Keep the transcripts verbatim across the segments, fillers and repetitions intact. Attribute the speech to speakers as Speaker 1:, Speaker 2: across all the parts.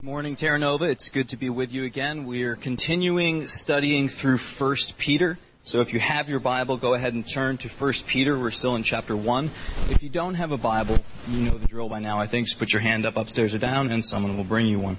Speaker 1: Morning, Terra Nova. It's good to be with you again. We're continuing studying through First Peter. So if you have your Bible, go ahead and turn to First Peter. We're still in chapter one. If you don't have a Bible, you know the drill by now, I think. Just put your hand up upstairs or down, and someone will bring you one.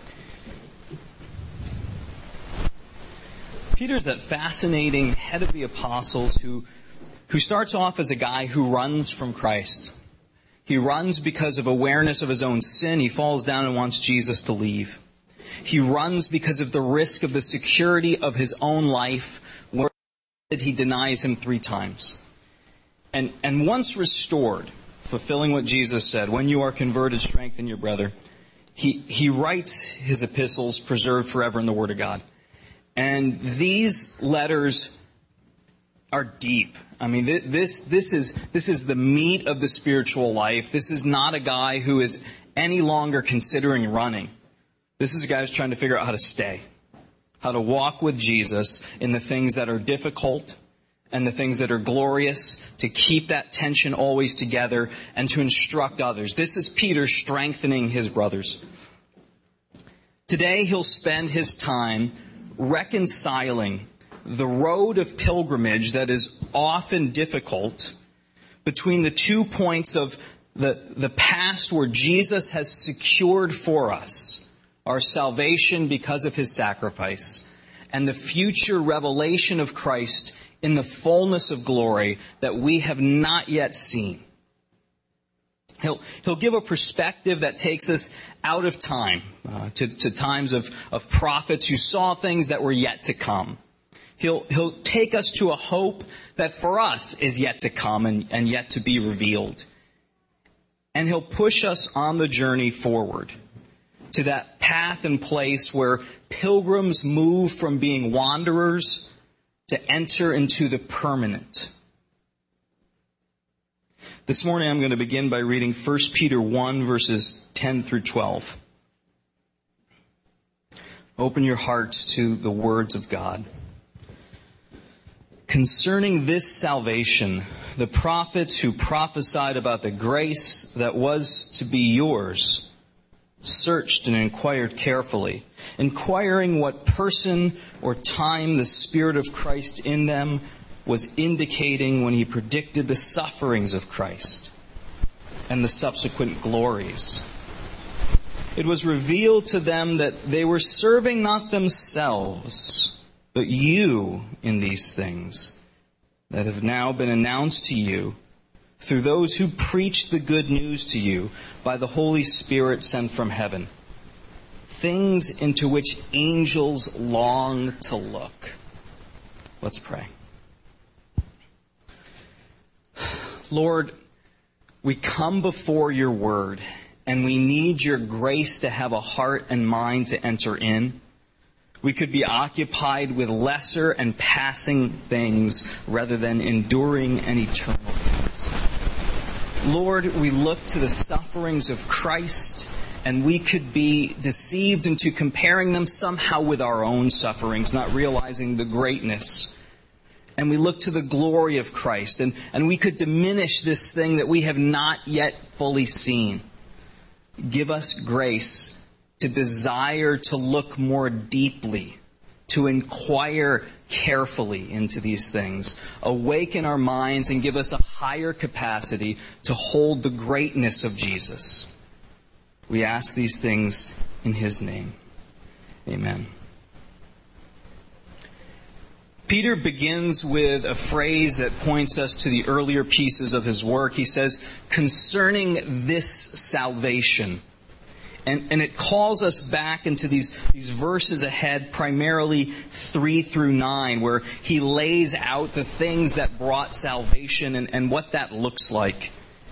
Speaker 1: Peter's that fascinating head of the apostles who, who starts off as a guy who runs from Christ. He runs because of awareness of his own sin. He falls down and wants Jesus to leave. He runs because of the risk of the security of his own life, where he denies him three times. And, and once restored, fulfilling what Jesus said, when you are converted, strengthen your brother, he, he writes his epistles preserved forever in the Word of God. And these letters are deep. I mean, this this is this is the meat of the spiritual life. This is not a guy who is any longer considering running. This is a guy who's trying to figure out how to stay, how to walk with Jesus in the things that are difficult and the things that are glorious, to keep that tension always together and to instruct others. This is Peter strengthening his brothers. Today he'll spend his time reconciling the road of pilgrimage that is often difficult between the two points of the, the past where Jesus has secured for us our salvation because of his sacrifice, and the future revelation of Christ in the fullness of glory that we have not yet seen. He'll, he'll give a perspective that takes us out of time, uh, to, to times of, of prophets who saw things that were yet to come. He'll, he'll take us to a hope that for us is yet to come and, and yet to be revealed. And he'll push us on the journey forward to that path and place where pilgrims move from being wanderers to enter into the permanent. This morning I'm going to begin by reading First Peter one, verses ten through twelve. Open your hearts to the words of God. Concerning this salvation, the prophets who prophesied about the grace that was to be yours searched and inquired carefully, inquiring what person or time the Spirit of Christ in them was indicating when he predicted the sufferings of Christ and the subsequent glories. It was revealed to them that they were serving not themselves, but you in these things that have now been announced to you through those who preach the good news to you by the Holy Spirit sent from heaven, things into which angels long to look. Let's pray. Lord, we come before your word, and we need your grace to have a heart and mind to enter in. We could be occupied with lesser and passing things rather than enduring and eternal things. Lord, we look to the sufferings of Christ, and we could be deceived into comparing them somehow with our own sufferings, not realizing the greatness. And we look to the glory of Christ, and, and we could diminish this thing that we have not yet fully seen. Give us grace to desire to look more deeply, to inquire carefully into these things. Awaken our minds and give us a higher capacity to hold the greatness of Jesus. We ask these things in his name. Amen. Peter begins with a phrase that points us to the earlier pieces of his work. He says, concerning this salvation. And, and it calls us back into these, these verses ahead, primarily three through nine, where he lays out the things that brought salvation and, and what that looks like.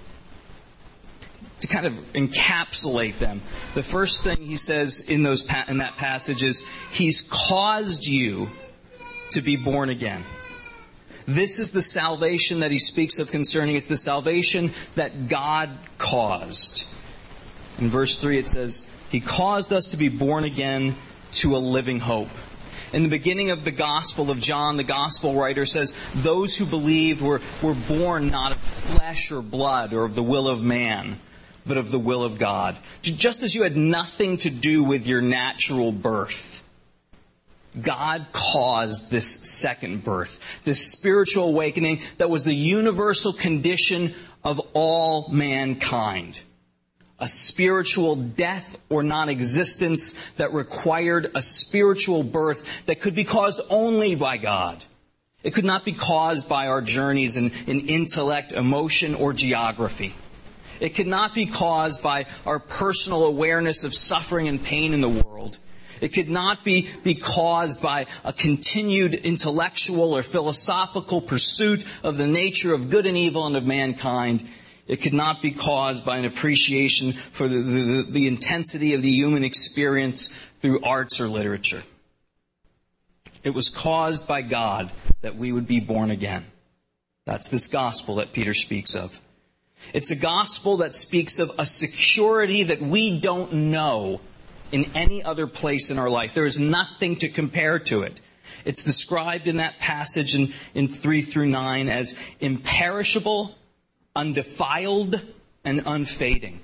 Speaker 1: To kind of encapsulate them. The first thing he says in those in that passage is, he's caused you to be born again. This is the salvation that he speaks of concerning. It's the salvation that God caused. In verse three it says, he caused us to be born again to a living hope. In the beginning of the Gospel of John, the Gospel writer says, those who believed were, were born not of flesh or blood or of the will of man, but of the will of God. Just as you had nothing to do with your natural birth, God caused this second birth, this spiritual awakening that was the universal condition of all mankind. A spiritual death or non-existence that required a spiritual birth that could be caused only by God. It could not be caused by our journeys in, in intellect, emotion, or geography. It could not be caused by our personal awareness of suffering and pain in the world. It could not be, be caused by a continued intellectual or philosophical pursuit of the nature of good and evil and of mankind. It could not be caused by an appreciation for the, the, the intensity of the human experience through arts or literature. It was caused by God that we would be born again. That's this gospel that Peter speaks of. It's a gospel that speaks of a security that we don't know in any other place in our life. There is nothing to compare to it. It's described in that passage in, in three through nine as imperishable, undefiled, and unfading.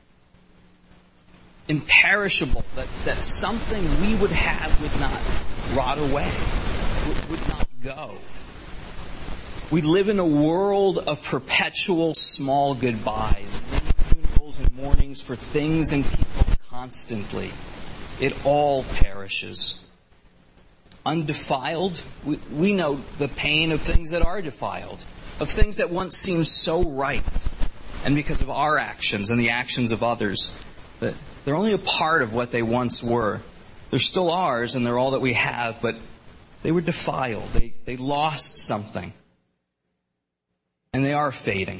Speaker 1: Imperishable, that, that something we would have would not rot away, would, would not go. We live in a world of perpetual small goodbyes, many funerals and mournings for things and people constantly. It all perishes. Undefiled, we, we know the pain of things that are defiled, of things that once seemed so right, and because of our actions and the actions of others, that they're only a part of what they once were. They're still ours and they're all that we have, but they were defiled. They, they lost something. And they are fading.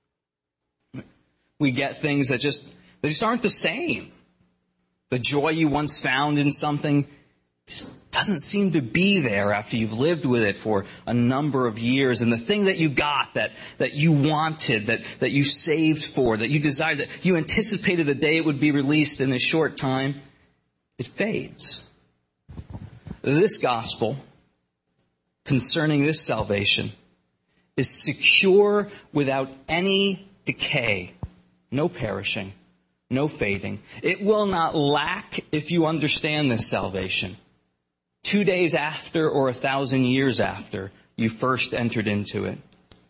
Speaker 1: We get things that just, they just aren't the same. The joy you once found in something just doesn't seem to be there after you've lived with it for a number of years. And the thing that you got, that, that you wanted, that, that you saved for, that you desired, that you anticipated the day it would be released in a short time, it fades. This gospel concerning this salvation is secure without any decay, no perishing, no fading. It will not lack if you understand this salvation. Two days after or a thousand years after you first entered into it.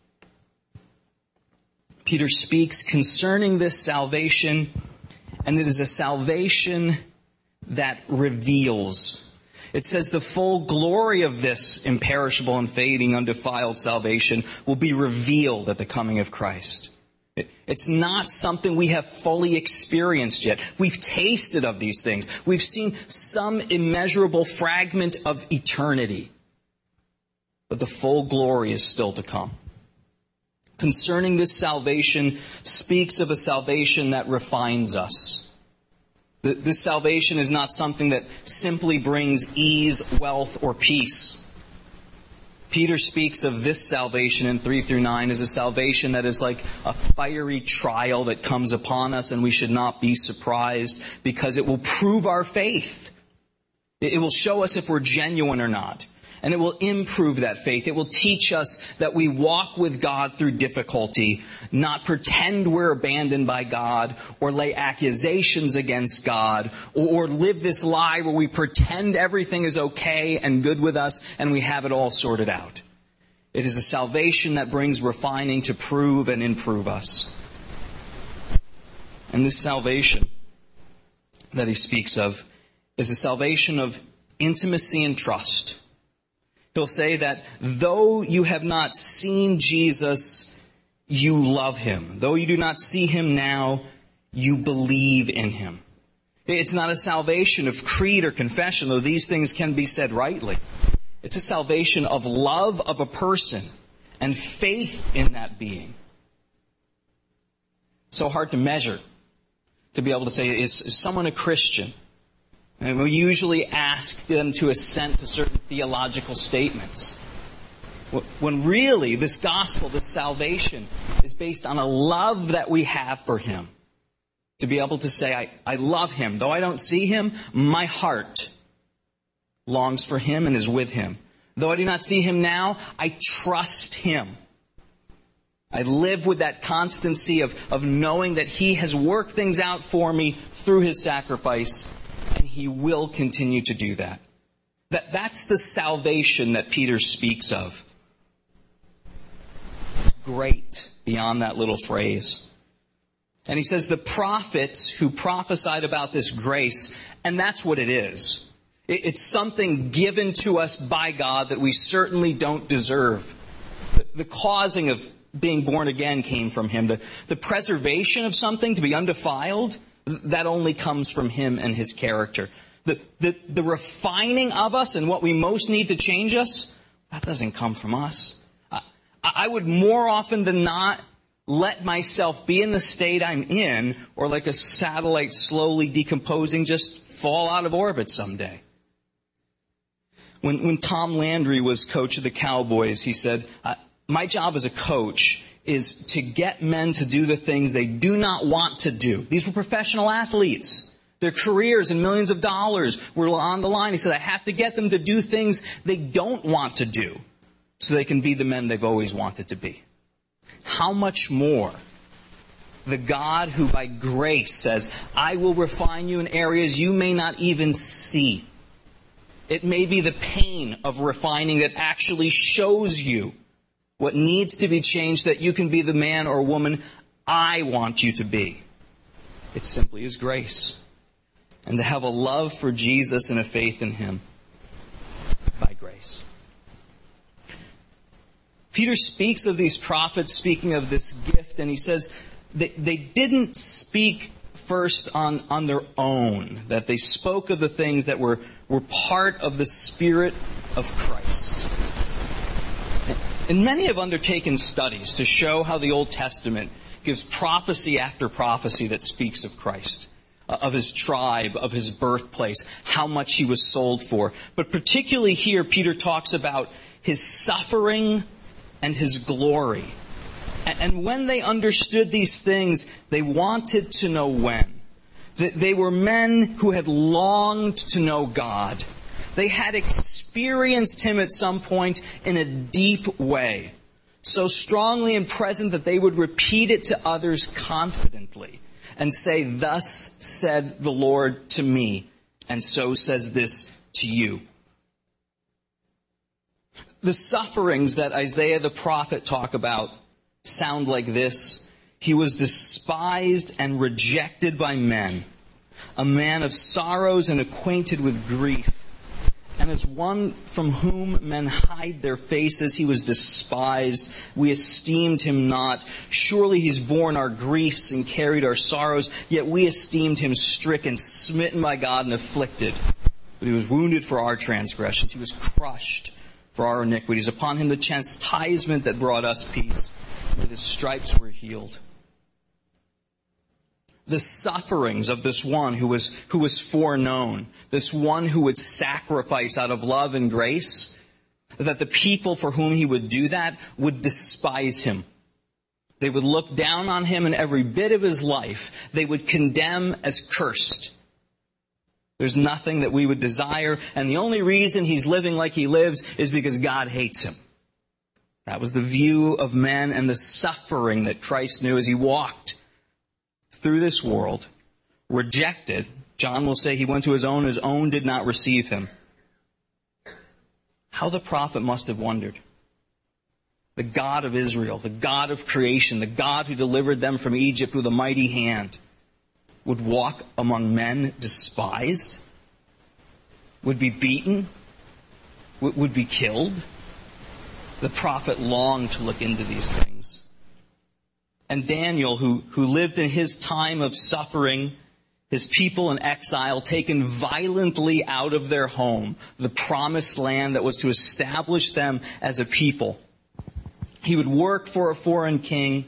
Speaker 1: Peter speaks concerning this salvation, and it is a salvation that reveals. It says the full glory of this imperishable and fading, undefiled salvation will be revealed at the coming of Christ. It's not something we have fully experienced yet. We've tasted of these things. We've seen some immeasurable fragment of eternity. But the full glory is still to come. Concerning this salvation speaks of a salvation that refines us. This salvation is not something that simply brings ease, wealth, or peace. Peter speaks of this salvation in three through nine as a salvation that is like a fiery trial that comes upon us, and we should not be surprised because it will prove our faith. It will show us if we're genuine or not. And it will improve that faith. It will teach us that we walk with God through difficulty, not pretend we're abandoned by God, or lay accusations against God, or, or live this lie where we pretend everything is okay and good with us and we have it all sorted out. It is a salvation that brings refining to prove and improve us. And this salvation that he speaks of is a salvation of intimacy and trust. He'll say that though you have not seen Jesus, you love him. Though you do not see him now, you believe in him. It's not a salvation of creed or confession, though these things can be said rightly. It's a salvation of love of a person and faith in that being. So hard to measure, to be able to say, is, is someone a Christian? And we usually ask them to assent to certain theological statements. When really this gospel, this salvation, is based on a love that we have for him. To be able to say, I, I love him. Though I don't see him, my heart longs for him and is with him. Though I do not see him now, I trust him. I live with that constancy of, of knowing that He has worked things out for me through His sacrifice, and He will continue to do that. That that's the salvation that Peter speaks of. It's great beyond that little phrase. And he says the prophets who prophesied about this grace, and that's what it is. It, it's something given to us by God that we certainly don't deserve. The, the causing of being born again came from Him. The, the preservation of something to be undefiled, that only comes from Him and His character. The, the, the refining of us and what we most need to change us, that doesn't come from us. I, I would more often than not let myself be in the state I'm in, or like a satellite slowly decomposing, just fall out of orbit someday. When, when Tom Landry was coach of the Cowboys, he said, my job as a coach is to get men to do the things they do not want to do. These were professional athletes. Their careers and millions of dollars were on the line. He said, I have to get them to do things they don't want to do so they can be the men they've always wanted to be. How much more the God who by grace says, I will refine you in areas you may not even see. It may be the pain of refining that actually shows you what needs to be changed, that you can be the man or woman I want you to be. It simply is grace. And to have a love for Jesus and a faith in Him by grace. Peter speaks of these prophets, speaking of this gift, and he says they, they didn't speak first on, on their own, that they spoke of the things that were, were part of the Spirit of Christ. And many have undertaken studies to show how the Old Testament gives prophecy after prophecy that speaks of Christ, of His tribe, of His birthplace, how much He was sold for. But particularly here, Peter talks about His suffering and His glory. And when they understood these things, they wanted to know when. They were men who had longed to know God. They had experienced Him at some point in a deep way, so strongly and present that they would repeat it to others confidently and say, thus said the Lord to me, and so says this to you. The sufferings that Isaiah the prophet talk about sound like this. He was despised and rejected by men, a man of sorrows and acquainted with grief. And as one from whom men hide their faces, He was despised. We esteemed Him not. Surely He's borne our griefs and carried our sorrows. Yet we esteemed Him stricken, smitten by God, and afflicted. But He was wounded for our transgressions. He was crushed for our iniquities. Upon Him the chastisement that brought us peace. With His stripes we're healed. The sufferings of this one who was, who was foreknown, this one who would sacrifice out of love and grace, that the people for whom He would do that would despise Him. They would look down on Him in every bit of His life. They would condemn as cursed. There's nothing that we would desire, and the only reason He's living like He lives is because God hates Him. That was the view of men and the suffering that Christ knew as He walked through this world, rejected. John will say He went to His own, His own did not receive Him. How the prophet must have wondered. The God of Israel, the God of creation, the God who delivered them from Egypt with a mighty hand, would walk among men despised, would be beaten, would be killed. The prophet longed to look into these things. And Daniel, who, who lived in his time of suffering, his people in exile, taken violently out of their home, the promised land that was to establish them as a people. He would work for a foreign king,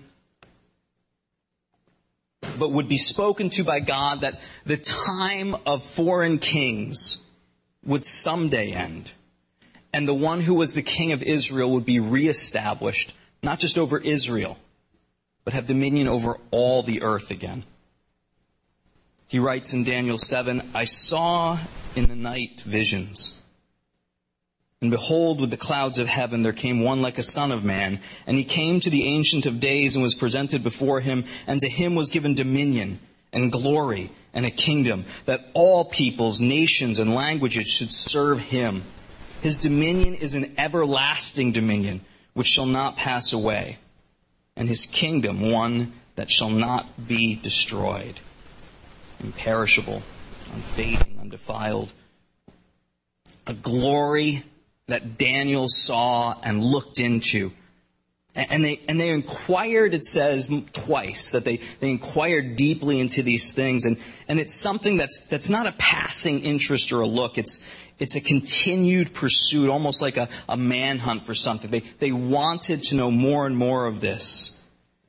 Speaker 1: but would be spoken to by God that the time of foreign kings would someday end. And the one who was the king of Israel would be reestablished, not just over Israel, but have dominion over all the earth again. He writes in Daniel seven, I saw in the night visions. And behold, with the clouds of heaven there came one like a son of man. And he came to the Ancient of Days and was presented before him. And to him was given dominion and glory and a kingdom, that all peoples, nations, and languages should serve him. His dominion is an everlasting dominion, which shall not pass away. And his kingdom one that shall not be destroyed. Imperishable, unfading, undefiled. A glory that Daniel saw and looked into. And they and they inquired, it says twice, that they, they inquired deeply into these things. And, and it's something that's that's not a passing interest or a look. It's it's a continued pursuit, almost like a, a manhunt for something. They they wanted to know more and more of this.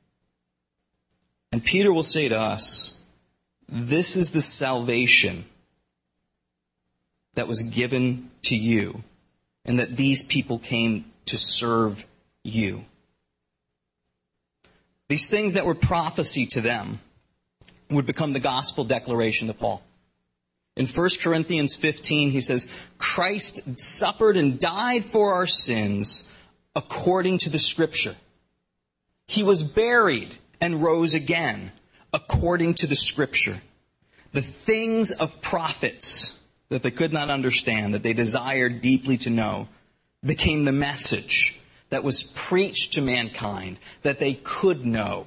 Speaker 1: And Peter will say to us, this is the salvation that was given to you, and that these people came to serve you. These things that were prophecy to them would become the gospel declaration to Paul. In First Corinthians fifteen, he says, Christ suffered and died for our sins according to the Scripture. He was buried and rose again according to the Scripture. The things of prophets that they could not understand, that they desired deeply to know, became the message that was preached to mankind, that they could know.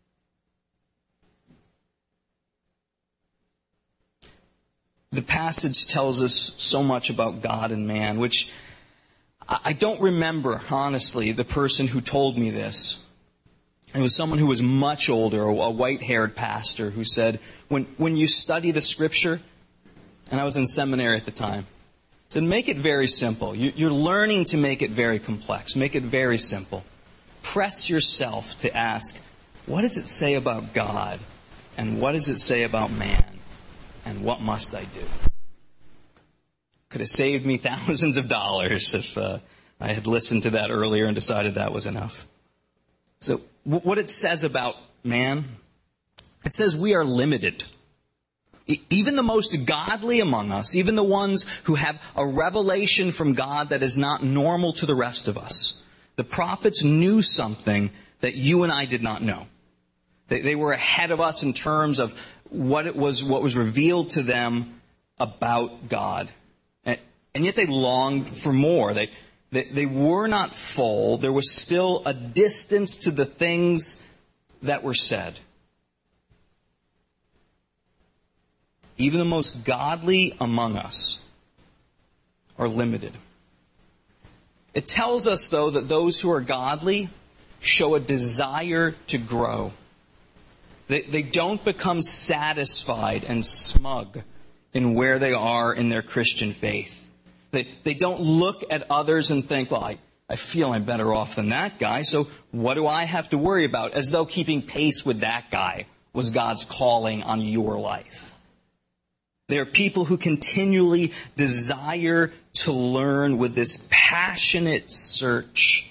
Speaker 1: The passage tells us so much about God and man, which I don't remember, honestly, the person who told me this. It was someone who was much older, a white-haired pastor, who said, when, when you study the Scripture, and I was in seminary at the time, said, make it very simple. You, you're learning to make it very complex. Make it very simple. Press yourself to ask, what does it say about God? And what does it say about man? And what must I do? Could have saved me thousands of dollars if uh, I had listened to that earlier and decided that was enough. So what it says about man, it says we are limited. Even the most godly among us, even the ones who have a revelation from God that is not normal to the rest of us, the prophets knew something that you and I did not know. They, they were ahead of us in terms of what it was, what was revealed to them about God. And, and yet they longed for more. They, they, they were not full. There was still a distance to the things that were said. Even the most godly among us are limited. It tells us, though, that those who are godly show a desire to grow. They, they don't become satisfied and smug in where they are in their Christian faith. They, they don't look at others and think, well, I, I feel I'm better off than that guy, so what do I have to worry about? As though keeping pace with that guy was God's calling on your life. They are people who continually desire to learn with this passionate search.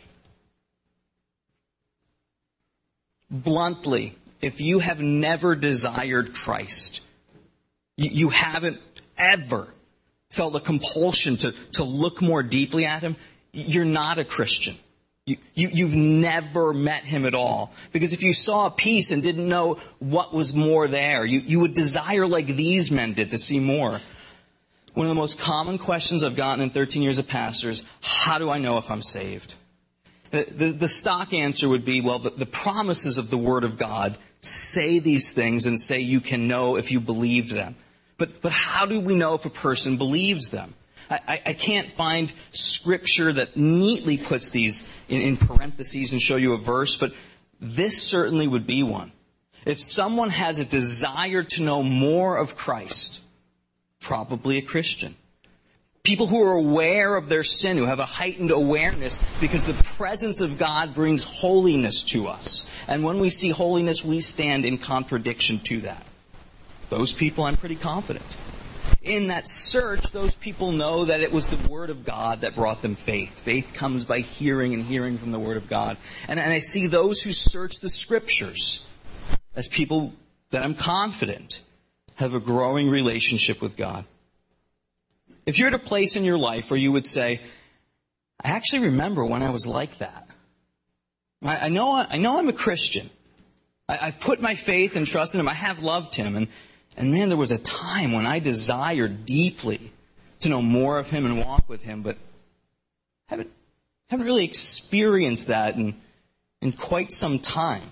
Speaker 1: Bluntly, if you have never desired Christ, you haven't ever felt a compulsion to, to look more deeply at Him, you're not a Christian. You, you, you've never met Him at all. Because if you saw a piece and didn't know what was more there, you, you would desire like these men did to see more. One of the most common questions I've gotten in thirteen years of pastor is, how do I know if I'm saved? The, the, the stock answer would be, well, the, the promises of the Word of God say these things and say you can know if you believed them. But, but how do we know if a person believes them? I, I can't find Scripture that neatly puts these in, in parentheses and show you a verse, but this certainly would be one. If someone has a desire to know more of Christ, probably a Christian. People who are aware of their sin, who have a heightened awareness, because the presence of God brings holiness to us. And when we see holiness, we stand in contradiction to that. Those people, I'm pretty confident. In that search, those people know that it was the Word of God that brought them faith. Faith comes by hearing, and hearing from the Word of God. And, and I see those who search the Scriptures as people that I'm confident have a growing relationship with God. If you're at a place in your life where you would say, I actually remember when I was like that. I, I know I know I'm a Christian. I, I've put my faith and trust in him. I have loved him. And, and man, there was a time when I desired deeply to know more of him and walk with him, but haven't haven't really experienced that in, in quite some time.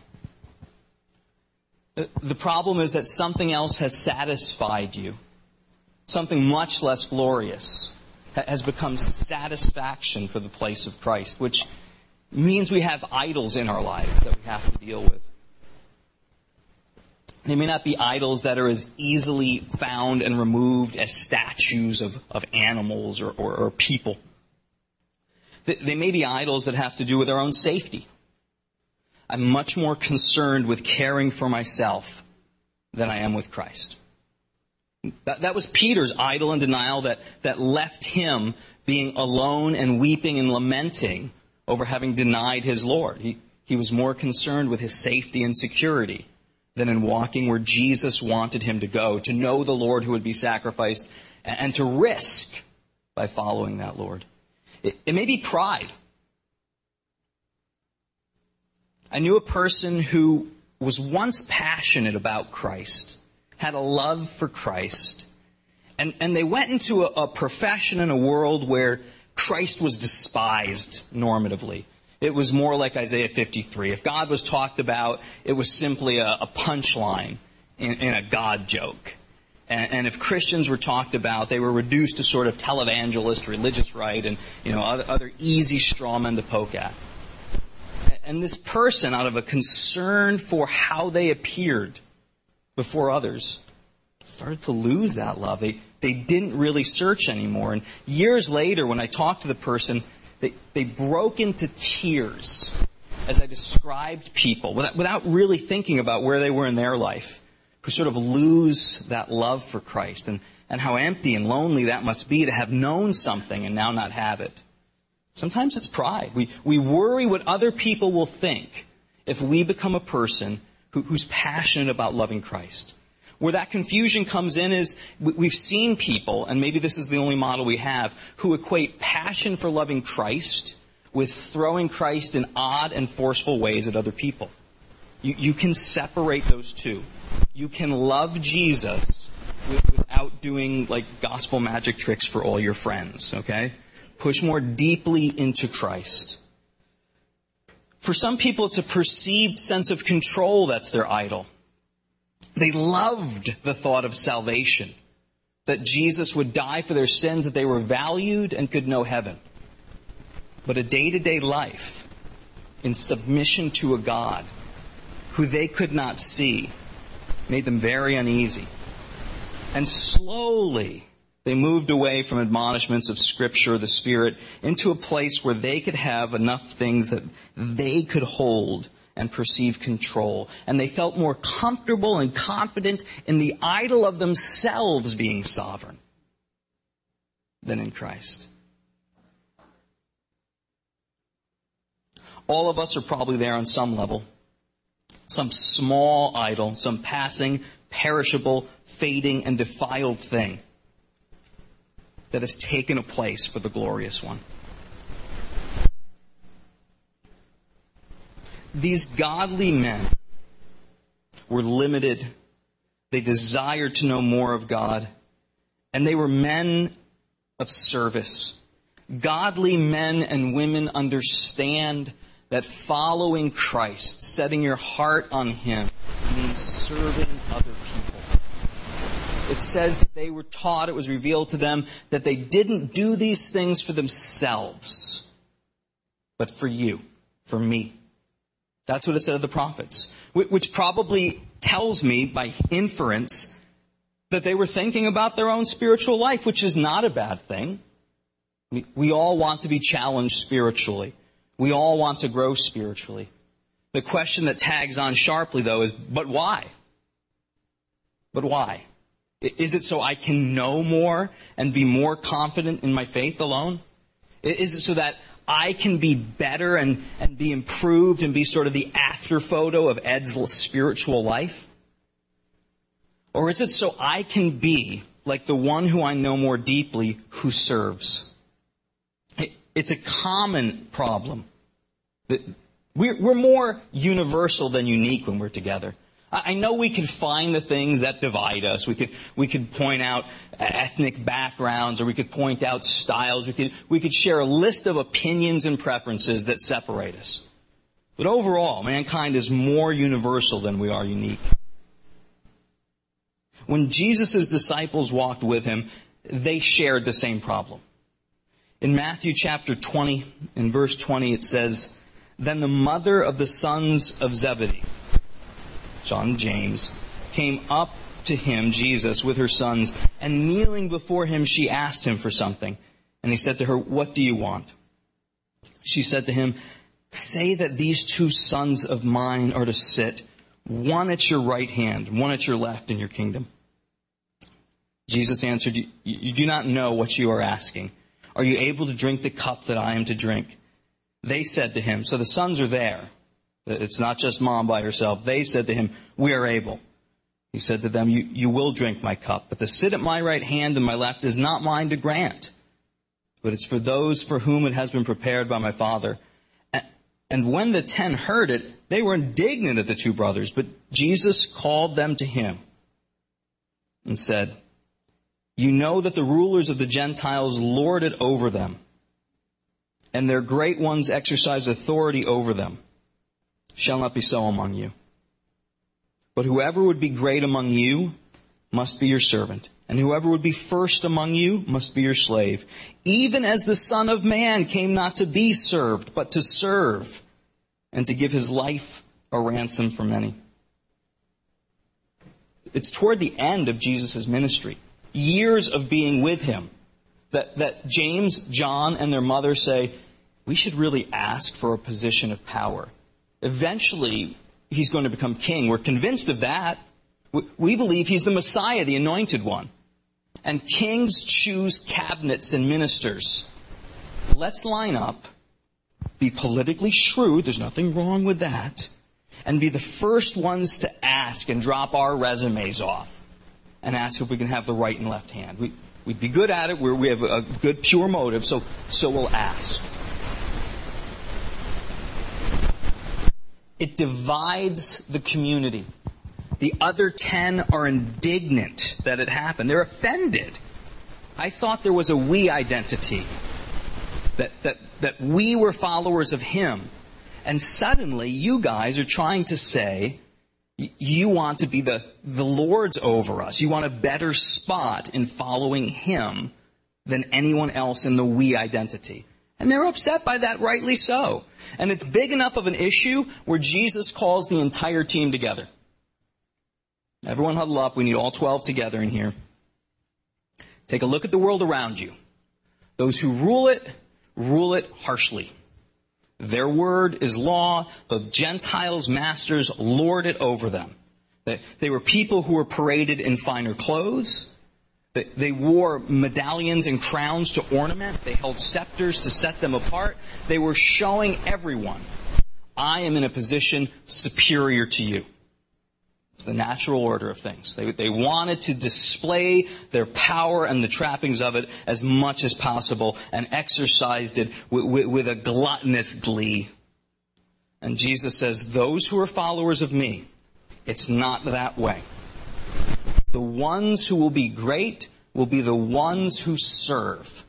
Speaker 1: The problem is that something else has satisfied you. Something much less glorious has become satisfaction for the place of Christ, which means we have idols in our lives that we have to deal with. They may not be idols that are as easily found and removed as statues of, of animals or, or, or people. They may be idols that have to do with our own safety. I'm much more concerned with caring for myself than I am with Christ. That, that was Peter's idol and denial that, that left him being alone and weeping and lamenting over having denied his Lord. He, he was more concerned with his safety and security than in walking where Jesus wanted him to go, to know the Lord who would be sacrificed, and, and to risk by following that Lord. It, it may be pride. I knew a person who was once passionate about Christ, had a love for Christ, and, and they went into a, a profession in a world where Christ was despised normatively. It was more like Isaiah fifty-three. If God was talked about, it was simply a, a punchline in, in a God joke. And, and if Christians were talked about, they were reduced to sort of televangelist, religious right, and you know other, other easy straw men to poke at. And this person, out of a concern for how they appeared before others, started to lose that love. They they didn't really search anymore. And years later, when I talked to the person, they, they broke into tears as I described people, without, without really thinking about where they were in their life, who sort of lose that love for Christ, and, and how empty and lonely that must be to have known something and now not have it. Sometimes it's pride. We, we worry what other people will think if we become a person who, who's passionate about loving Christ. Where that confusion comes in is we've seen people, and maybe this is the only model we have, who equate passion for loving Christ with throwing Christ in odd and forceful ways at other people. You, you can separate those two. You can love Jesus without doing like gospel magic tricks for all your friends, okay? Push more deeply into Christ. For some people, it's a perceived sense of control that's their idol. They loved the thought of salvation, that Jesus would die for their sins, that they were valued and could know heaven. But a day-to-day life in submission to a God who they could not see made them very uneasy. And slowly, they moved away from admonishments of Scripture, the Spirit, into a place where they could have enough things that they could hold and perceive control. And they felt more comfortable and confident in the idol of themselves being sovereign than in Christ. All of us are probably there on some level. Some small idol, some passing, perishable, fading, and defiled thing that has taken a place for the glorious one. These godly men were limited. They desired to know more of God. And they were men of service. Godly men and women understand that following Christ, setting your heart on Him, means serving other people. It says that they were taught, it was revealed to them, that they didn't do these things for themselves, but for you, for me. That's what it said of the prophets, which probably tells me by inference that they were thinking about their own spiritual life, which is not a bad thing. We, we all want to be challenged spiritually. We all want to grow spiritually. The question that tags on sharply, though, is, but why? But why? Is it so I can know more and be more confident in my faith alone? Is it so that I can be better and, and be improved and be sort of the after photo of Ed's spiritual life? Or is it so I can be like the one who I know more deeply who serves? It's a common problem. We're, we're more universal than unique when we're together. I know we could find the things that divide us. We could we could point out ethnic backgrounds, or we could point out styles. We could we could share a list of opinions and preferences that separate us. But overall, mankind is more universal than we are unique. When Jesus' disciples walked with him, they shared the same problem. In Matthew chapter twenty, in verse twenty, it says, "Then the mother of the sons of Zebedee," John and James, "came up to him," Jesus, "with her sons, and kneeling before him, she asked him for something. And he said to her, 'What do you want?' She said to him, 'Say that these two sons of mine are to sit, one at your right hand, one at your left in your kingdom.' Jesus answered, 'You do not know what you are asking. Are you able to drink the cup that I am to drink?' They said to him," so the sons are there. It's not just mom by herself. They said to him, "We are able." He said to them, you, you will drink my cup, but to sit at my right hand and my left is not mine to grant, but it's for those for whom it has been prepared by my Father." And when the ten heard it, they were indignant at the two brothers, but Jesus called them to him and said, "You know that the rulers of the Gentiles lord it over them, and their great ones exercise authority over them. Shall not be so among you. But whoever would be great among you must be your servant, and whoever would be first among you must be your slave. Even as the Son of Man came not to be served, but to serve, and to give his life a ransom for many." It's toward the end of Jesus' ministry, years of being with him, that, that James, John, and their mother say, we should really ask for a position of power. Eventually, he's going to become king. We're convinced of that. We believe he's the Messiah, the anointed one. And kings choose cabinets and ministers. Let's line up, be politically shrewd, there's nothing wrong with that, and be the first ones to ask and drop our resumes off and ask if we can have the right and left hand. We, we'd be good at it. We're, we have a good, pure motive, so, so we'll ask. It divides the community. The other ten are indignant that it happened. They're offended. I thought there was a we identity. That, that, that we were followers of him. And suddenly you guys are trying to say you want to be the, the lords over us. You want a better spot in following him than anyone else in the we identity. And they're upset by that, rightly so. And it's big enough of an issue where Jesus calls the entire team together. Everyone huddle up. We need all twelve together in here. Take a look at the world around you. Those who rule it, rule it harshly. Their word is law. The Gentiles' masters lord it over them. They, they were people who were paraded in finer clothes. They, they wore medallions and crowns to ornament. They held scepters to set them apart. They were showing everyone, I am in a position superior to you. It's the natural order of things. They, they wanted to display their power and the trappings of it as much as possible and exercised it with, with, with a gluttonous glee. And Jesus says, those who are followers of me, it's not that way. The ones who will be great will be the ones who serve.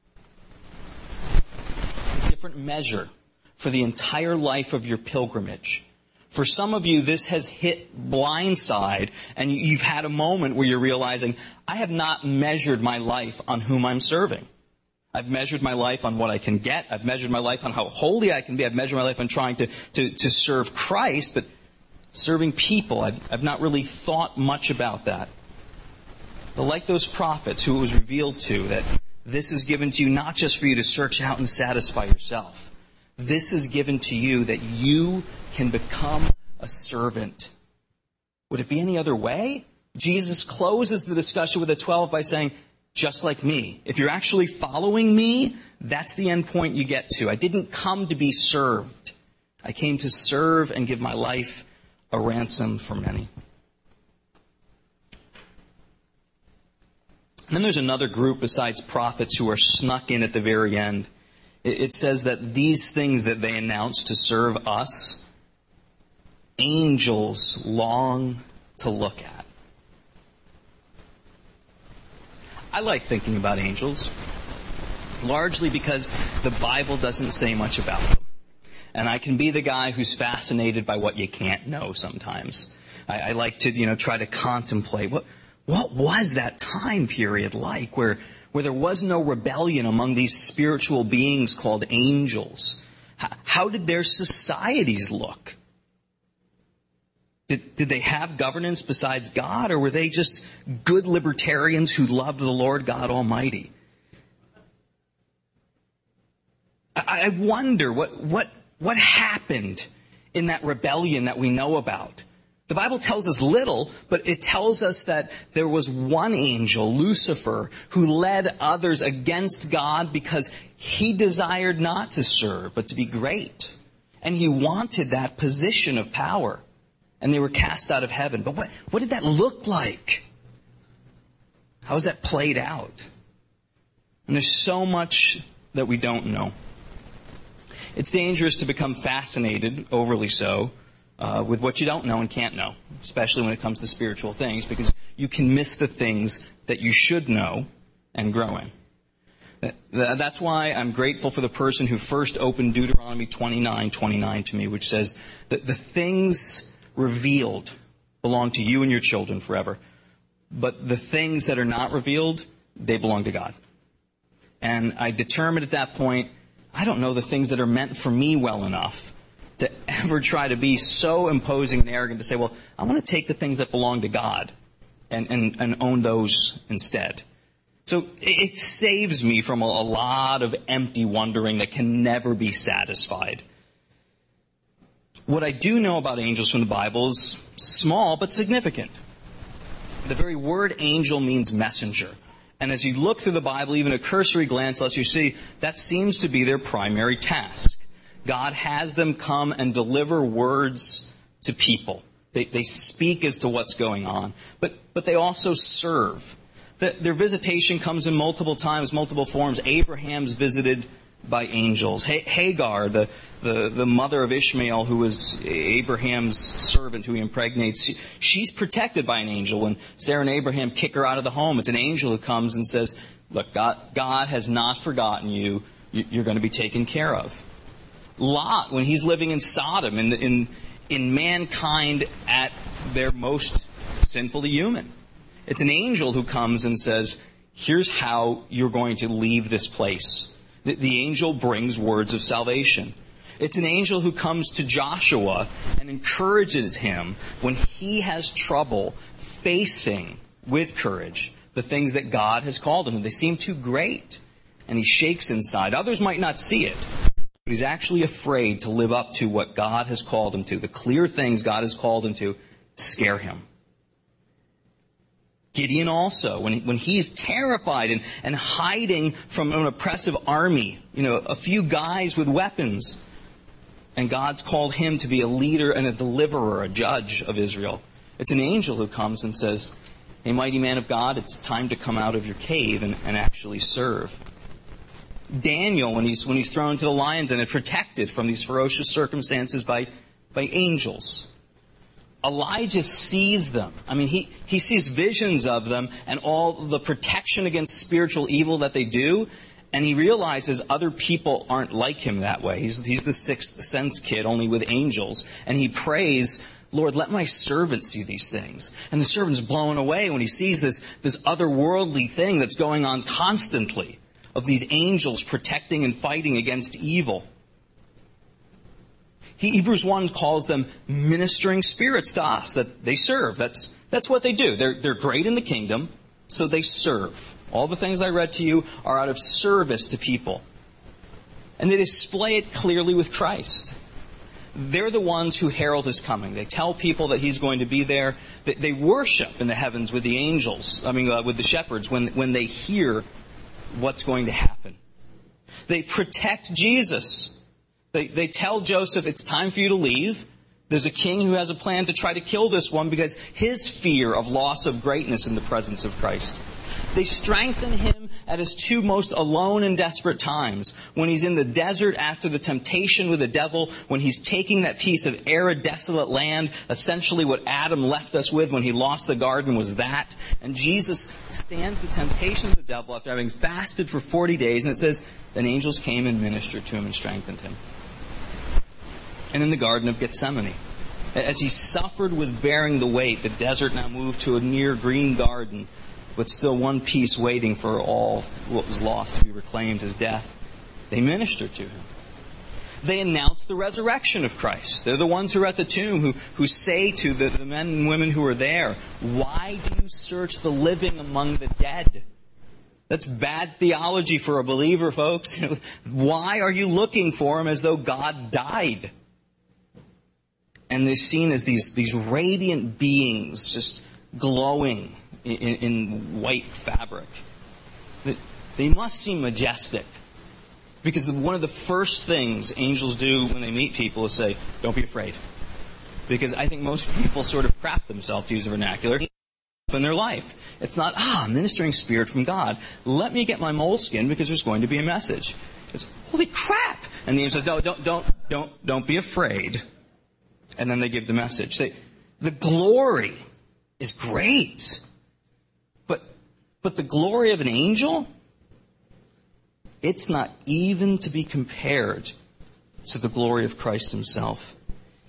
Speaker 1: It's a different measure for the entire life of your pilgrimage. For some of you, this has hit blindside, and you've had a moment where you're realizing, I have not measured my life on whom I'm serving. I've measured my life on what I can get. I've measured my life on how holy I can be. I've measured my life on trying to, to, to serve Christ, but serving people, I've, I've not really thought much about that. But like those prophets who it was revealed to, that this is given to you not just for you to search out and satisfy yourself. This is given to you that you can become a servant. Would it be any other way? Jesus closes the discussion with the twelve by saying, just like me. If you're actually following me, that's the end point you get to. I didn't come to be served. I came to serve and give my life a ransom for many. And then there's another group besides prophets who are snuck in at the very end. It says that these things that they announce to serve us, angels long to look at. I like thinking about angels, largely because the Bible doesn't say much about them. And I can be the guy who's fascinated by what you can't know sometimes. I, I like to, you know, try to contemplate what what was that time period like where where there was no rebellion among these spiritual beings called angels. How, how did their societies look? Did, did they have governance besides God, or were they just good libertarians who loved the Lord God Almighty? I, I wonder what, what, what happened in that rebellion that we know about. The Bible tells us little, but it tells us that there was one angel, Lucifer, who led others against God because he desired not to serve, but to be great. And he wanted that position of power. And they were cast out of heaven. But what, what did that look like? How was that played out? And there's so much that we don't know. It's dangerous to become fascinated, overly so, uh, with what you don't know and can't know, especially when it comes to spiritual things, because you can miss the things that you should know and grow in. That's why I'm grateful for the person who first opened Deuteronomy twenty-nine twenty-nine to me, which says that the things revealed belong to you and your children forever. But the things that are not revealed, they belong to God. And I determined at that point, I don't know the things that are meant for me well enough to ever try to be so imposing and arrogant to say, well, I want to take the things that belong to God and, and, and own those instead. So it saves me from a, a lot of empty wondering that can never be satisfied. What I do know about angels from the Bible is small but significant. The very word angel means messenger. And as you look through the Bible, even a cursory glance lets you see that seems to be their primary task. God has them come and deliver words to people. They, they speak as to what's going on. But, but they also serve. The, their visitation comes in multiple times, multiple forms. Abraham's visited by angels. Hagar, the, the, the mother of Ishmael, who was Abraham's servant who he impregnates, she's protected by an angel. When Sarah and Abraham kick her out of the home, it's an angel who comes and says, look, God, God has not forgotten you. You're going to be taken care of. Lot, when he's living in Sodom, in, the, in, in mankind at their most sinfully human, it's an angel who comes and says, here's how you're going to leave this place. The angel brings words of salvation. It's an angel who comes to Joshua and encourages him when he has trouble facing with courage the things that God has called him. They seem too great, and he shakes inside. Others might not see it, but he's actually afraid to live up to what God has called him to. The clear things God has called him to scare him. Gideon also, when he, when he's terrified and, and hiding from an oppressive army, you know, a few guys with weapons, and God's called him to be a leader and a deliverer, a judge of Israel. It's an angel who comes and says, hey, mighty man of God, it's time to come out of your cave and, and actually serve. Daniel, when he's when he's thrown into the lions and protected from these ferocious circumstances by, by angels. Elijah sees them. I mean, he, he sees visions of them and all the protection against spiritual evil that they do. And he realizes other people aren't like him that way. He's, he's the sixth sense kid, only with angels. And he prays, Lord, let my servant see these things. And the servant's blown away when he sees this, this otherworldly thing that's going on constantly of these angels protecting and fighting against evil. Hebrews one calls them ministering spirits to us, that they serve. That's that's what they do. They're, they're great in the kingdom, so they serve. All the things I read to you are out of service to people. And they display it clearly with Christ. They're the ones who herald his coming. They tell people that he's going to be there. They, they worship in the heavens with the angels, I mean uh, with the shepherds, when, when they hear what's going to happen. They protect Jesus. They, they tell Joseph, it's time for you to leave. There's a king who has a plan to try to kill this one because his fear of loss of greatness in the presence of Christ. They strengthen him at his two most alone and desperate times. When he's in the desert after the temptation with the devil, when he's taking that piece of arid, desolate land, essentially what Adam left us with when he lost the garden was that. And Jesus stands the temptation of the devil after having fasted for forty days, and it says, then angels came and ministered to him and strengthened him. And in the Garden of Gethsemane, as he suffered with bearing the weight, the desert now moved to a near green garden, but still one piece waiting for all what was lost to be reclaimed as death. They ministered to him. They announced the resurrection of Christ. They're the ones who are at the tomb who, who say to the, the men and women who are there, why do you search the living among the dead? That's bad theology for a believer, folks. Why are you looking for him as though God died? And they're seen as these, these radiant beings just glowing in, in white fabric. They must seem majestic. Because one of the first things angels do when they meet people is say, don't be afraid. Because I think most people sort of crap themselves, to use a vernacular, in their life. It's not, ah, ministering spirit from God. Let me get my moleskin because there's going to be a message. It's, holy crap! And the angel says, no, don't, don't, don't, don't be afraid. And then they give the message. They, the glory is great. But, but the glory of an angel, it's not even to be compared to the glory of Christ himself.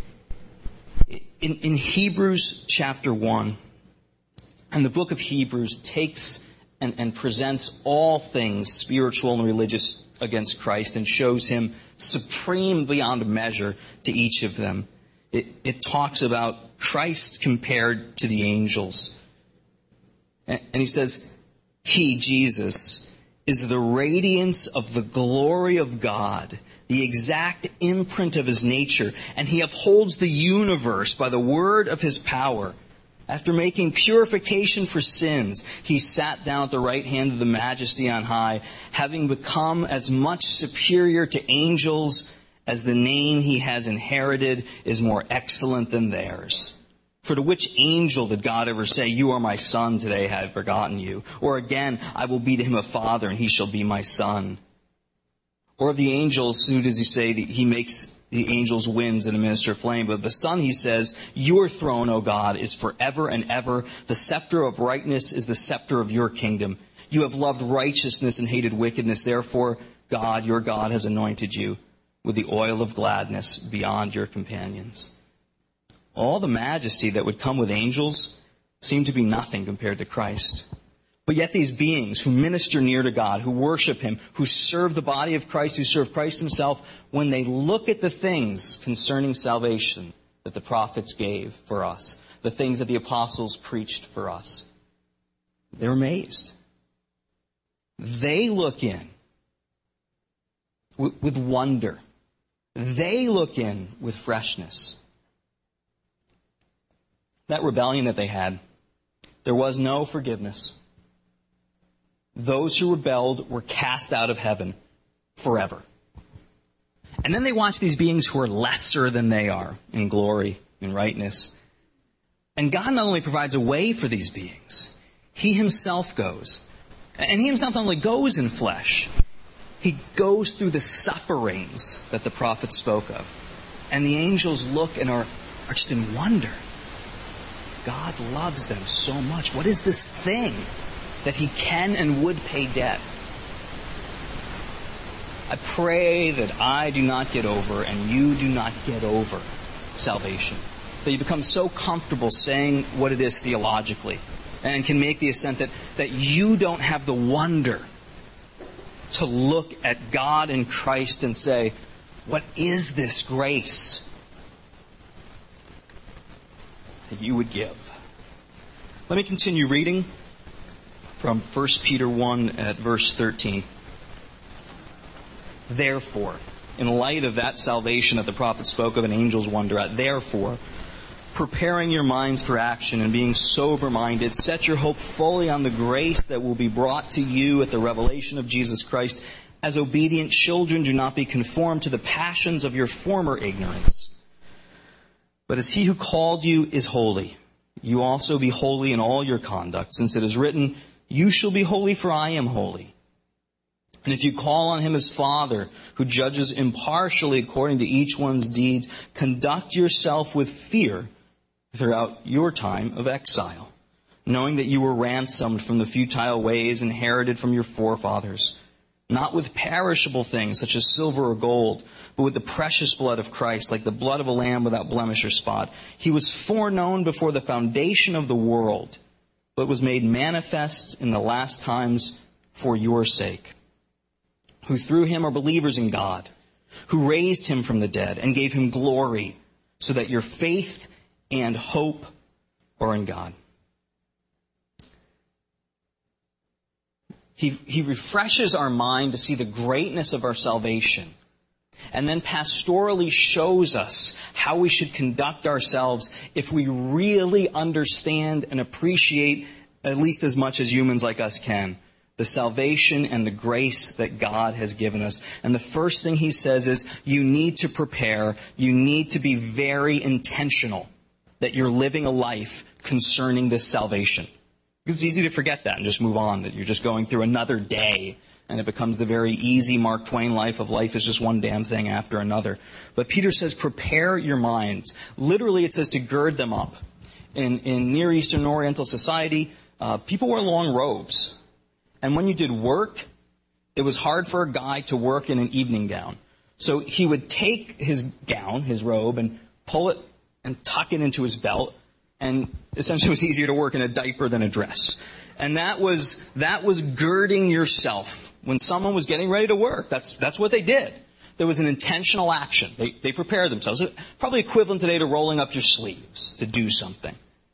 Speaker 1: In, in Hebrews chapter one, and the book of Hebrews takes and, and presents all things spiritual and religious against Christ and shows him supreme beyond measure to each of them. It, it talks about Christ compared to the angels. And, and he says, he, Jesus, is the radiance of the glory of God, the exact imprint of his nature, and he upholds the universe by the word of his power. After making purification for sins, he sat down at the right hand of the Majesty on high, having become as much superior to angels as the name he has inherited is more excellent than theirs. For to which angel did God ever say, you are my son, today I have begotten you? Or again, I will be to him a father, and he shall be my son. Or of the angels, who does he say that he makes the angels winds and a minister of flame? But of the Son he says, your throne, O God, is forever and ever. The scepter of uprightness is the scepter of your kingdom. You have loved righteousness and hated wickedness. Therefore, God, your God, has anointed you with the oil of gladness beyond your companions. All the majesty that would come with angels seemed to be nothing compared to Christ. But yet these beings who minister near to God, who worship him, who serve the body of Christ, who serve Christ himself, when they look at the things concerning salvation that the prophets gave for us, the things that the apostles preached for us, they're amazed. They look in with, with wonder. They look in with freshness. That rebellion that they had, there was no forgiveness. Those who rebelled were cast out of heaven forever. And then they watch these beings who are lesser than they are in glory, in rightness. And God not only provides a way for these beings, he himself goes. And he himself not only goes in flesh, he goes through the sufferings that the prophets spoke of. And the angels look and are, are just in wonder. God loves them so much. What is this thing that he can and would pay debt? I pray that I do not get over and you do not get over salvation. That you become so comfortable saying what it is theologically and can make the assent that, that you don't have the wonder to look at God in Christ and say, what is this grace that you would give? Let me continue reading from First Peter one at verse thirteen. Therefore, in light of that salvation that the prophet spoke of and angels wonder at, therefore, preparing your minds for action and being sober-minded, set your hope fully on the grace that will be brought to you at the revelation of Jesus Christ. As obedient children, do not be conformed to the passions of your former ignorance. But as he who called you is holy, you also be holy in all your conduct, since it is written, you shall be holy, for I am holy. And if you call on him as Father, who judges impartially according to each one's deeds, conduct yourself with fear throughout your time of exile, knowing that you were ransomed from the futile ways inherited from your forefathers, not with perishable things such as silver or gold, but with the precious blood of Christ, like the blood of a lamb without blemish or spot. He was foreknown before the foundation of the world, but was made manifest in the last times for your sake, who through him are believers in God, who raised him from the dead and gave him glory, so that your faith and hope are in God. He, he refreshes our mind to see the greatness of our salvation, and then pastorally shows us how we should conduct ourselves if we really understand and appreciate, at least as much as humans like us can, the salvation and the grace that God has given us. And the first thing he says is, you need to prepare, you need to be very intentional that you're living a life concerning this salvation. It's easy to forget that and just move on, that you're just going through another day, and it becomes the very easy Mark Twain life of life is just one damn thing after another. But Peter says, prepare your minds. Literally, it says to gird them up. In, in Near Eastern Oriental society, uh, people wore long robes. And when you did work, it was hard for a guy to work in an evening gown. So he would take his gown, his robe, and pull it and tuck it into his belt. And essentially it was easier to work in a diaper than a dress. And that was, that was girding yourself. When someone was getting ready to work, that's, that's what they did. There was an intentional action. They, they prepared themselves. Probably equivalent today to rolling up your sleeves to do something.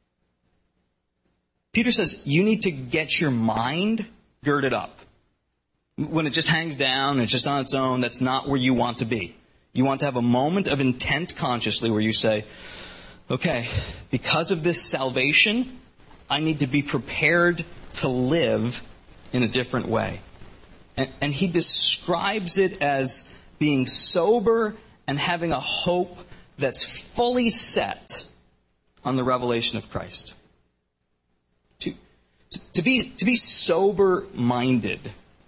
Speaker 1: Peter says, you need to get your mind girded up. When it just hangs down and it's just on its own, that's not where you want to be. You want to have a moment of intent consciously where you say, okay, because of this salvation, I need to be prepared to live in a different way. And, and he describes it as being sober and having a hope that's fully set on the revelation of Christ. To, to, to be, to be sober-minded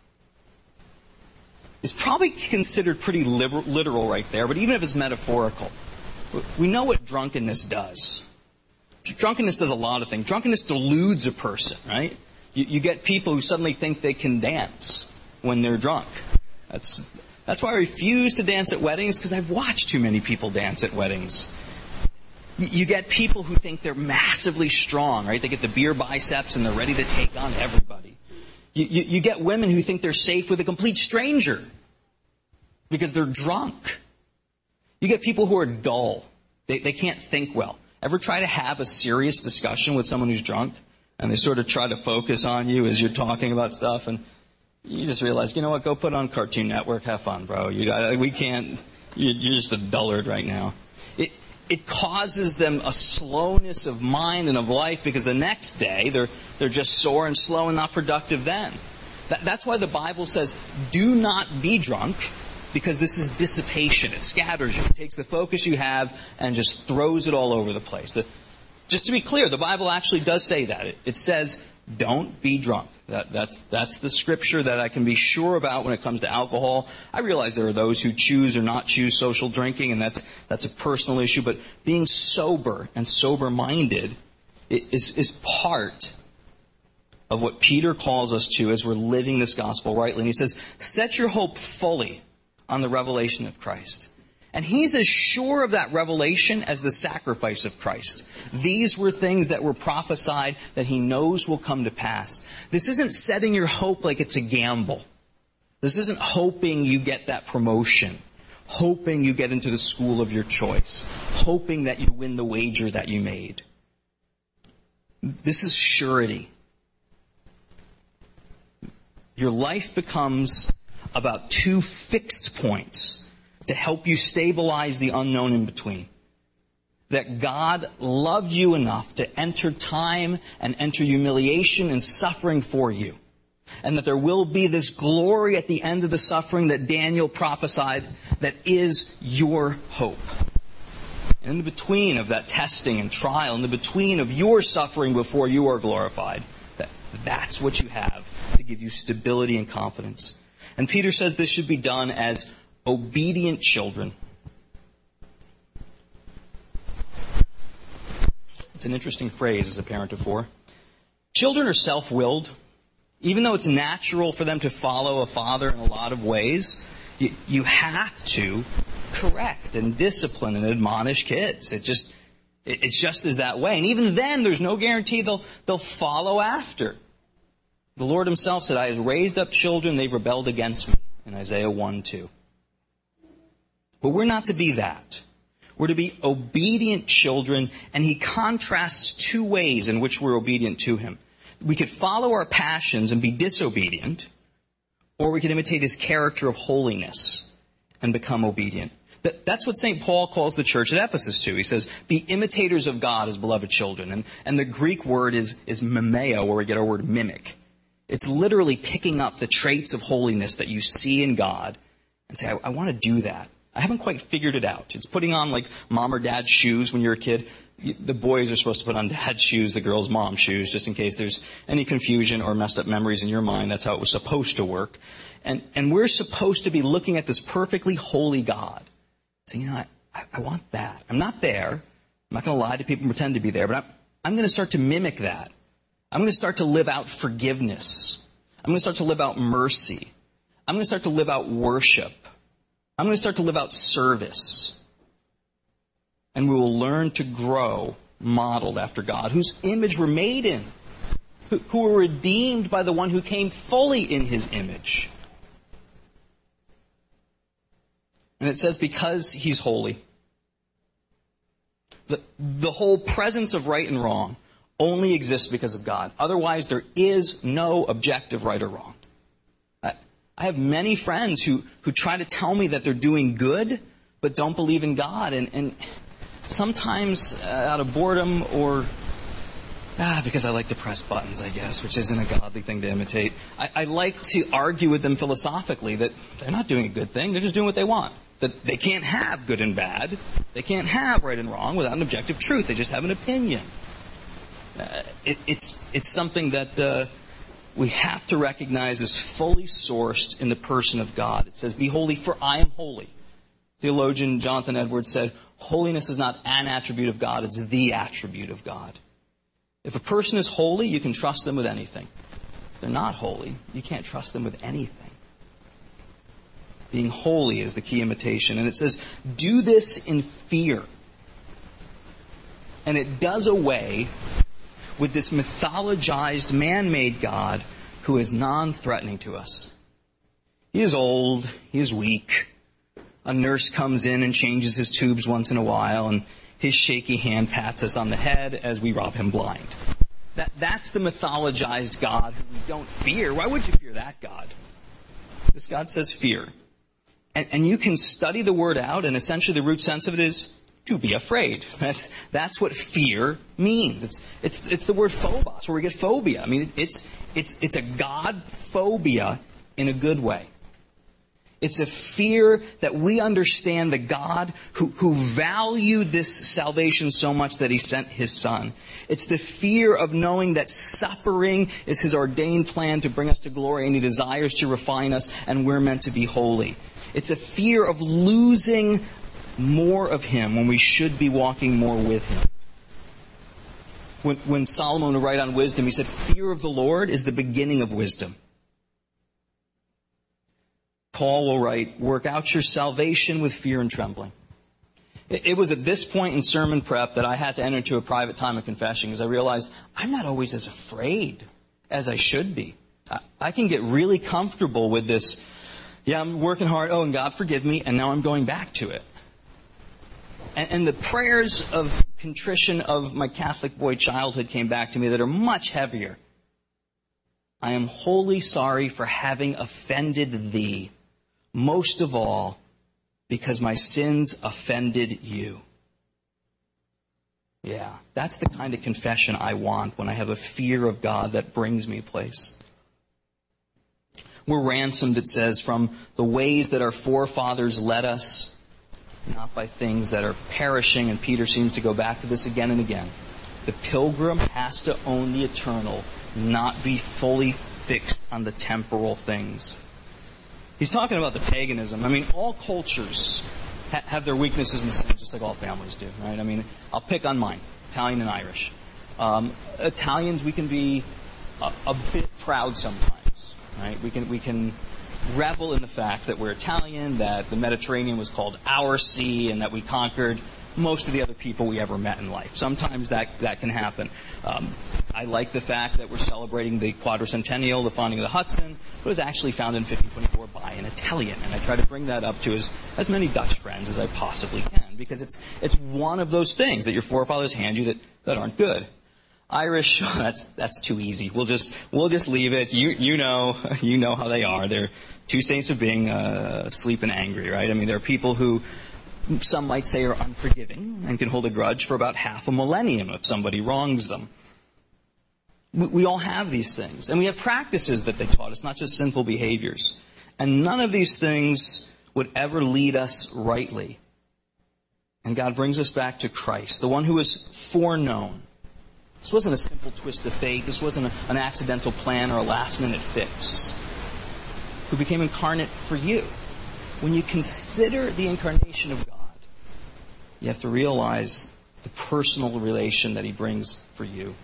Speaker 1: is probably considered pretty liberal, literal right there, but even if it's metaphorical, we know what drunkenness does. Drunkenness does a lot of things. Drunkenness deludes a person, right? You, you get people who suddenly think they can dance when they're drunk. That's that's why I refuse to dance at weddings, because I've watched too many people dance at weddings. You, you get people who think they're massively strong, right? They get the beer biceps and they're ready to take on everybody. You, you, you get women who think they're safe with a complete stranger because they're drunk. You get people who are dull. They, they can't think well. Ever try to have a serious discussion with someone who's drunk? And they sort of try to focus on you as you're talking about stuff. And you just realize, you know what, go put on Cartoon Network. Have fun, bro. You, we can't, you're, you're just a dullard right now. It, it causes them a slowness of mind and of life, because the next day they're, they're just sore and slow and not productive then. That, that's why the Bible says, do not be drunk, because this is dissipation. It scatters you. It takes the focus you have and just throws it all over the place. The, just to be clear, the Bible actually does say that. It, it says, don't be drunk. That, that's, that's the scripture that I can be sure about when it comes to alcohol. I realize there are those who choose or not choose social drinking, and that's, that's a personal issue. But being sober and sober-minded is, is part of what Peter calls us to as we're living this gospel rightly. And he says, set your hope fully on the revelation of Christ. And he's as sure of that revelation as the sacrifice of Christ. These were things that were prophesied that he knows will come to pass. This isn't setting your hope like it's a gamble. This isn't hoping you get that promotion, hoping you get into the school of your choice, hoping that you win the wager that you made. This is surety. Your life becomes about two fixed points to help you stabilize the unknown in between. That God loved you enough to enter time and enter humiliation and suffering for you. And that there will be this glory at the end of the suffering that Daniel prophesied that is your hope. And in the between of that testing and trial, in the between of your suffering before you are glorified, that that's what you have to give you stability and confidence. And Peter says this should be done as obedient children. It's an interesting phrase as a parent of four. Children are self-willed. Even though it's natural for them to follow a father in a lot of ways, you, you have to correct and discipline and admonish kids. It just, it, it just is that way. And even then, there's no guarantee they'll, they'll follow after. The Lord himself said, I have raised up children, they've rebelled against me, in Isaiah one two. But we're not to be that. We're to be obedient children, and he contrasts two ways in which we're obedient to him. We could follow our passions and be disobedient, or we could imitate his character of holiness and become obedient. That's what Saint Paul calls the church at Ephesus to. He says, be imitators of God as beloved children. And, and the Greek word is, is mimeo, where we get our word mimic. It's literally picking up the traits of holiness that you see in God and say, I, I want to do that. I haven't quite figured it out. It's putting on like mom or dad's shoes when you're a kid. The boys are supposed to put on dad's shoes, the girls' mom's shoes, just in case there's any confusion or messed up memories in your mind. That's how it was supposed to work. And, and we're supposed to be looking at this perfectly holy God. Saying, you know, I, I want that. I'm not there. I'm not going to lie to people and pretend to be there, but I'm, I'm going to start to mimic that. I'm going to start to live out forgiveness. I'm going to start to live out mercy. I'm going to start to live out worship. I'm going to start to live out service. And we will learn to grow modeled after God, whose image we're made in, who, who were redeemed by the one who came fully in his image. And it says, because he's holy. The, the whole presence of right and wrong only exists because of God. Otherwise, there is no objective right or wrong. I have many friends who, who try to tell me that they're doing good, but don't believe in God. And, and sometimes uh, out of boredom or ah, because I like to press buttons, I guess, which isn't a godly thing to imitate. I, I like to argue with them philosophically that they're not doing a good thing. They're just doing what they want. That they can't have good and bad. They can't have right and wrong without an objective truth. They just have an opinion. Uh, it, it's, it's something that... Uh, we have to recognize is fully sourced in the person of God. It says, be holy, for I am holy. Theologian Jonathan Edwards said, holiness is not an attribute of God, it's the attribute of God. If a person is holy, you can trust them with anything. If they're not holy, you can't trust them with anything. Being holy is the key imitation. And it says, do this in fear. And it does away with this mythologized, man-made God who is non-threatening to us. He is old. He is weak. A nurse comes in and changes his tubes once in a while, and his shaky hand pats us on the head as we rob him blind. That, that's the mythologized God who we don't fear. Why would you fear that God? This God says fear. And, and you can study the word out, and essentially the root sense of it is to be afraid. That's that's what fear means. It's it's it's the word phobos, where we get phobia. I mean, it's it's it's a God phobia in a good way. It's a fear that we understand the God who, who valued this salvation so much that he sent his Son. It's the fear of knowing that suffering is his ordained plan to bring us to glory, and he desires to refine us, and we're meant to be holy. It's a fear of losing more of him when we should be walking more with him. When, when Solomon would write on wisdom, he said, fear of the Lord is the beginning of wisdom. Paul will write, work out your salvation with fear and trembling. It, it was at this point in sermon prep that I had to enter into a private time of confession, because I realized I'm not always as afraid as I should be. I, I can get really comfortable with this, yeah, I'm working hard, oh, and God forgive me, and now I'm going back to it. And, and the prayers of contrition of my Catholic boy childhood came back to me that are much heavier. I am wholly sorry for having offended thee, most of all because my sins offended you. Yeah, that's the kind of confession I want when I have a fear of God that brings me a place. We're ransomed, it says, from the ways that our forefathers led us, not by things that are perishing, and Peter seems to go back to this again and again. The pilgrim has to own the eternal, not be fully fixed on the temporal things. He's talking about the paganism. I mean, all cultures ha- have their weaknesses and sins, just like all families do, right? I mean, I'll pick on mine, Italian and Irish. Um, Italians, we can be a, a bit proud sometimes, right? We can we can revel in the fact that we're Italian, that the Mediterranean was called our sea, and that we conquered most of the other people we ever met in life. Sometimes that, that can happen. Um, I like the fact that we're celebrating the quadricentennial, the founding of the Hudson, but it was actually founded in fifteen twenty-four by an Italian. And I try to bring that up to as, as many Dutch friends as I possibly can, because it's it's one of those things that your forefathers hand you that, that aren't good. Irish, that's that's too easy. We'll just we'll just leave it. You you know you know how they are. They're two states of being uh, asleep and angry, right? I mean, there are people who some might say are unforgiving and can hold a grudge for about half a millennium if somebody wrongs them. We, we all have these things. And we have practices that they taught us, not just sinful behaviors. And none of these things would ever lead us rightly. And God brings us back to Christ, the one who was foreknown. This wasn't a simple twist of fate. This wasn't a, an accidental plan or a last-minute fix. Who became incarnate for you. When you consider the incarnation of God, you have to realize the personal relation that he brings for you.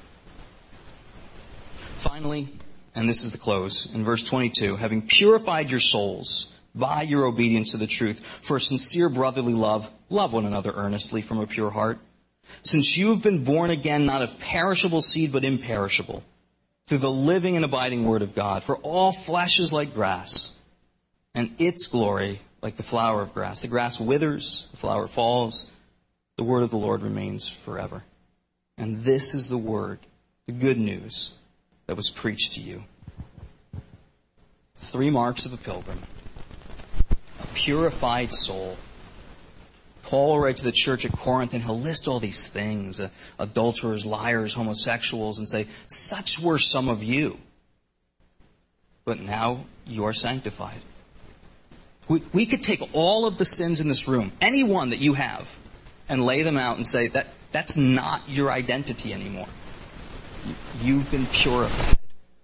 Speaker 1: Finally, and this is the close, in verse twenty-two, having purified your souls by your obedience to the truth, for a sincere brotherly love, love one another earnestly from a pure heart. Since you have been born again, not of perishable seed, but imperishable, through the living and abiding word of God. For all flesh is like grass, and its glory like the flower of grass. The grass withers, the flower falls, the word of the Lord remains forever. And this is the word, the good news that was preached to you. Three marks of a pilgrim. A purified soul. Paul will write to the church at Corinth, and he'll list all these things. Uh, adulterers, liars, homosexuals, and say, such were some of you. But now you are sanctified. We, we could take all of the sins in this room, any one that you have, and lay them out and say, that that's not your identity anymore. You've been purified.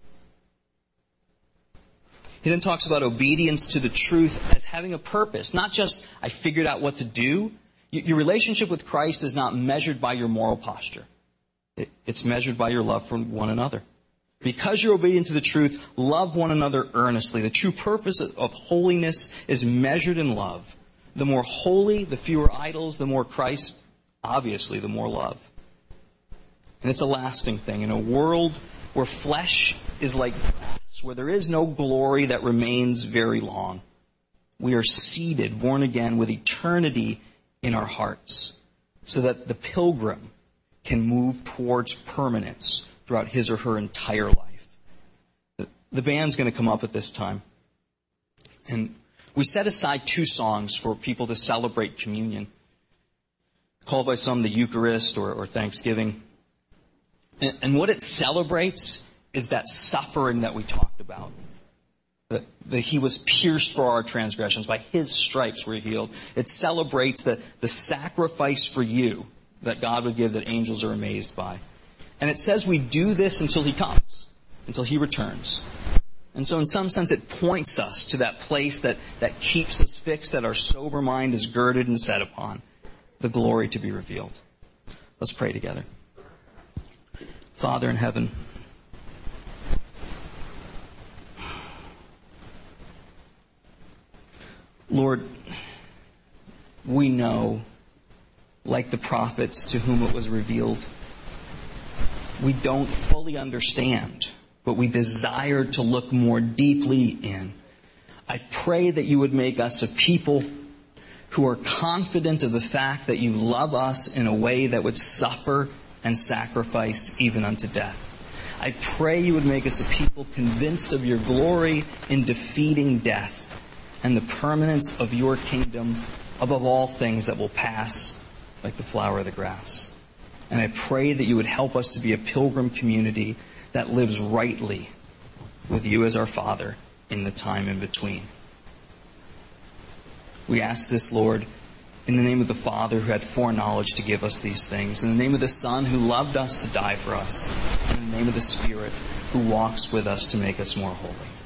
Speaker 1: He then talks about obedience to the truth as having a purpose. Not just, I figured out what to do. Your relationship with Christ is not measured by your moral posture. It's measured by your love for one another. Because you're obedient to the truth, love one another earnestly. The true purpose of holiness is measured in love. The more holy, the fewer idols, the more Christ, obviously, the more love. And it's a lasting thing. In a world where flesh is like grass, where there is no glory that remains very long, we are seated, born again, with eternity in our hearts, so that the pilgrim can move towards permanence throughout his or her entire life. The band's going to come up at this time. And we set aside two songs for people to celebrate communion, called by some the Eucharist or, or Thanksgiving. And, and what it celebrates is that suffering that we talked about. That, that he was pierced for our transgressions. By his stripes we're healed. It celebrates the, the sacrifice for you that God would give that angels are amazed by. And it says we do this until he comes, until he returns. And so in some sense it points us to that place that, that keeps us fixed, that our sober mind is girded and set upon, the glory to be revealed. Let's pray together. Father in heaven, Lord, we know, like the prophets to whom it was revealed, we don't fully understand, but we desire to look more deeply in. I pray that you would make us a people who are confident of the fact that you love us in a way that would suffer and sacrifice even unto death. I pray you would make us a people convinced of your glory in defeating death and the permanence of your kingdom above all things that will pass like the flower of the grass. And I pray that you would help us to be a pilgrim community that lives rightly with you as our Father in the time in between. We ask this, Lord, in the name of the Father who had foreknowledge to give us these things, in the name of the Son who loved us to die for us, and in the name of the Spirit who walks with us to make us more holy.